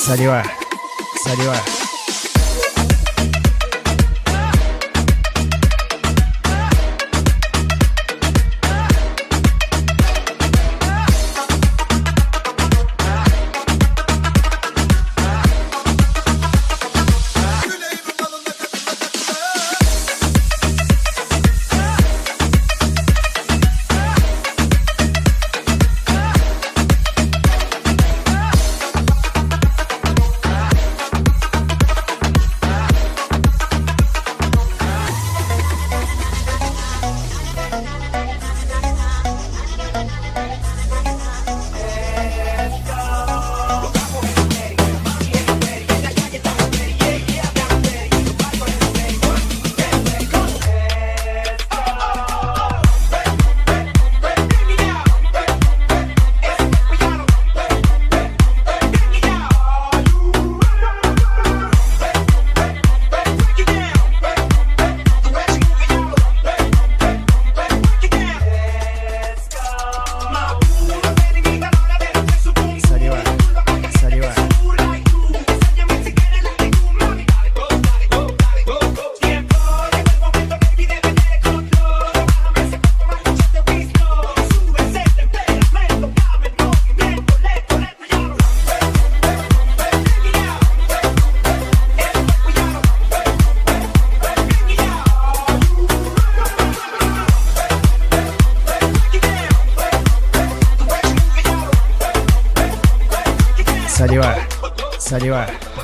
Salut, salut. Salut.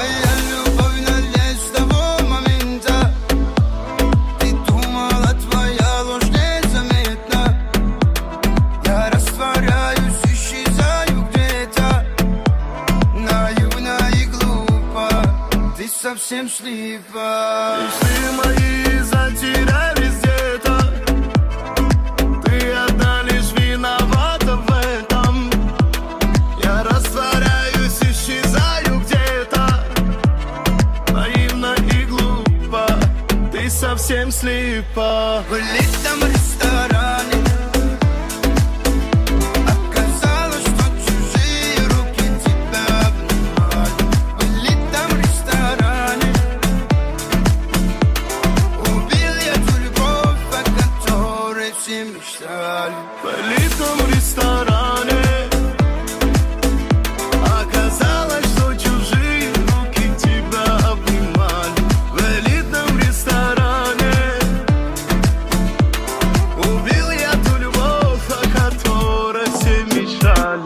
Совсем слепа. Мечты мои затерялись где-то. Ты одна лишь виновата в этом. Я растворяюсь, исчезаю где-то. Наивно и глупо. Ты совсем слепа. В элитном ресторане оказалось, что чужие руки тебя обнимали. В элитном ресторане убил я ту любовь, о которой все мечтали. В элитном ресторане оказалось, что чужие руки тебя обнимали. В элитном ресторане убил я ту любовь, о которой все мечтали.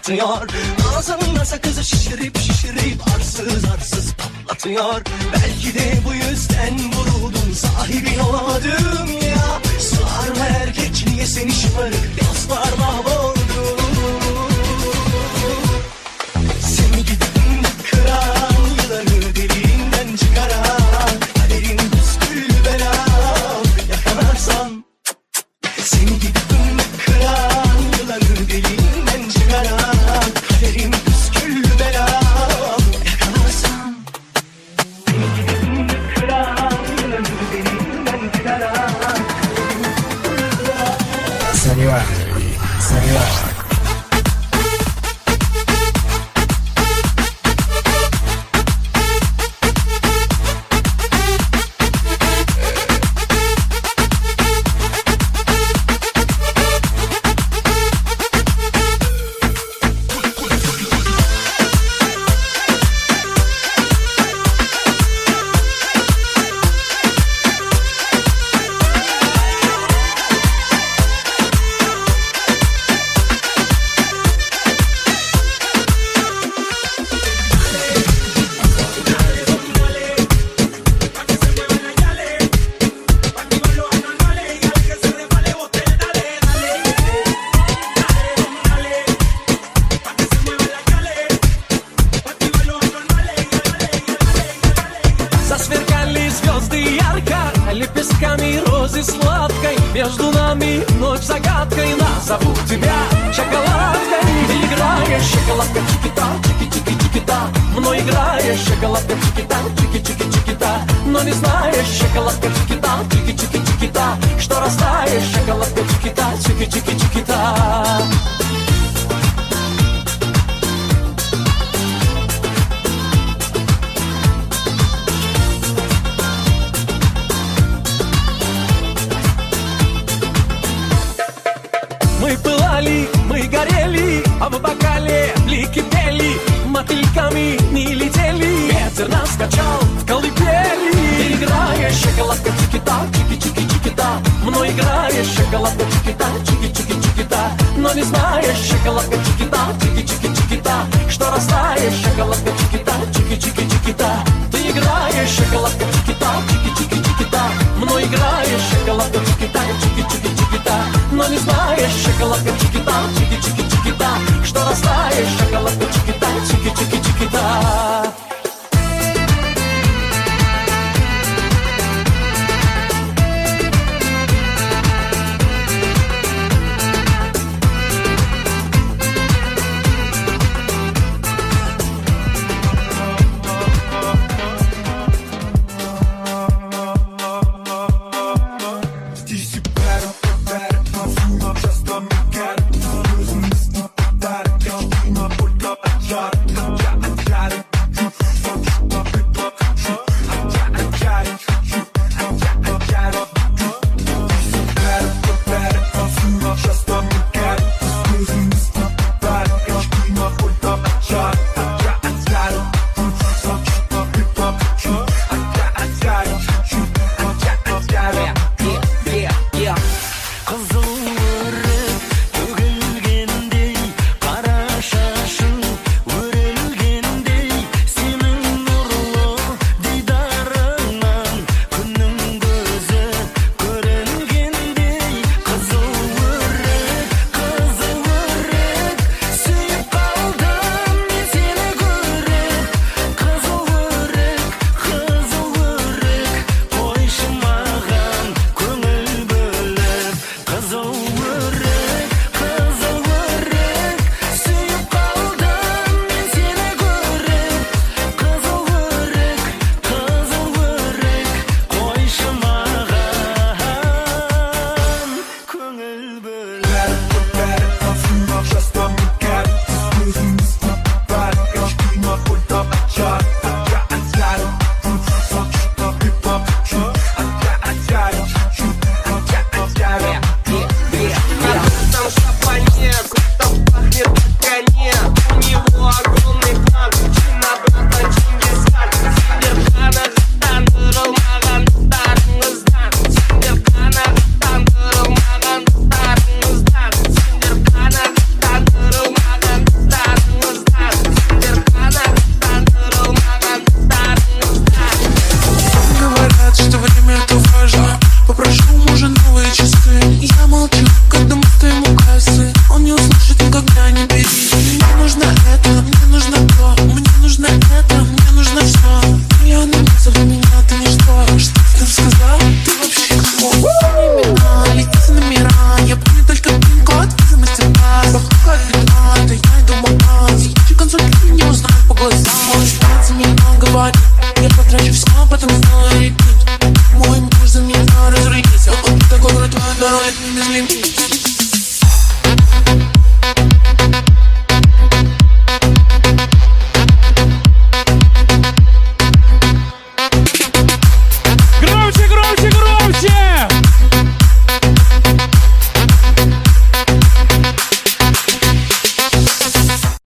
patlatıyor. Ağzında sakızı şişirip şişirip arsız arsız patlatıyor. Belki de bu yüzden vuruldum, sahibin olamadım ya. Sığar mı erkek, niye seni şımarık yaslarla vurdu? Seni gidin kıran, yılanı deliğinden çıkaran, kaderin püsküllü bela yakalarsan. Seni gidin kıran, yılanı deliğinden çıkaran, kaderin püsküllü bela yakalarsan. Seni gidin kıran, yılanı deliğinden çıkaran. Salива. Salива. Засверкали звезды ярко, лепестками розы сладкой. Между нами ночь загадкой, назову тебя шоколадкой. Ты играешь, шоколадка чики-та, чики-чики-чики-та. Мной играешь, шоколадка чики-та, чики-чики-чики-та. Но не знаешь, шоколадка чики-та, чики-чики-чики-та. Что растаешь, шоколадка чики-та, чики-чики-чики-та. Мы пылали, мы горели, а в бокале блики пели. Мотыльками не летели, ветер нас качал в колыбели. Ты играешь, шоколадка чики-та, чики-чики-чики-та. Мной играешь, шоколадка чики-та, чики-чики-чики-та. Но не знаешь, шоколадка чики-та, чики-чики-чики-та. Что растаешь, шоколадка чики-та, чики-чики-чики-та. Ты играешь, шоколадка чики-та, чики-чики-чики-та. Мной играешь, шоколадка чики-та, чики-чики-чики-та. Но не знаешь, шоколадка